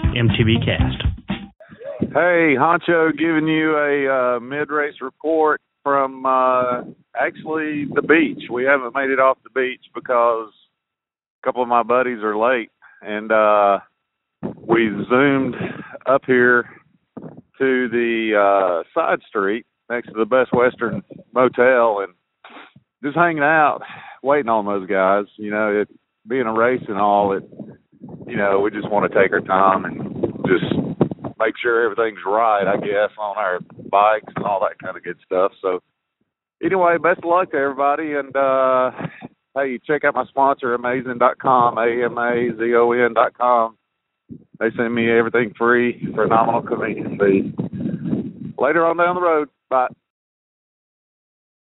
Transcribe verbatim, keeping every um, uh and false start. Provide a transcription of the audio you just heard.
M T V Cast. Hey, Honcho, giving you a uh, mid-race report from uh, actually the beach. We haven't made it off the beach because a couple of my buddies are late, and uh, we zoomed up here to the uh, side street next to the Best Western Motel and just hanging out, waiting on those guys. You know, it being a race and all, it, you know, we just want to take our time and just make sure everything's right, I guess, on our bikes and all that kind of good stuff. So anyway, best of luck to everybody. And, uh, hey, check out my sponsor, amazon dot com, A M A Z O N dot com. They send me everything free for a nominal convenience fee. Later on down the road. Bye.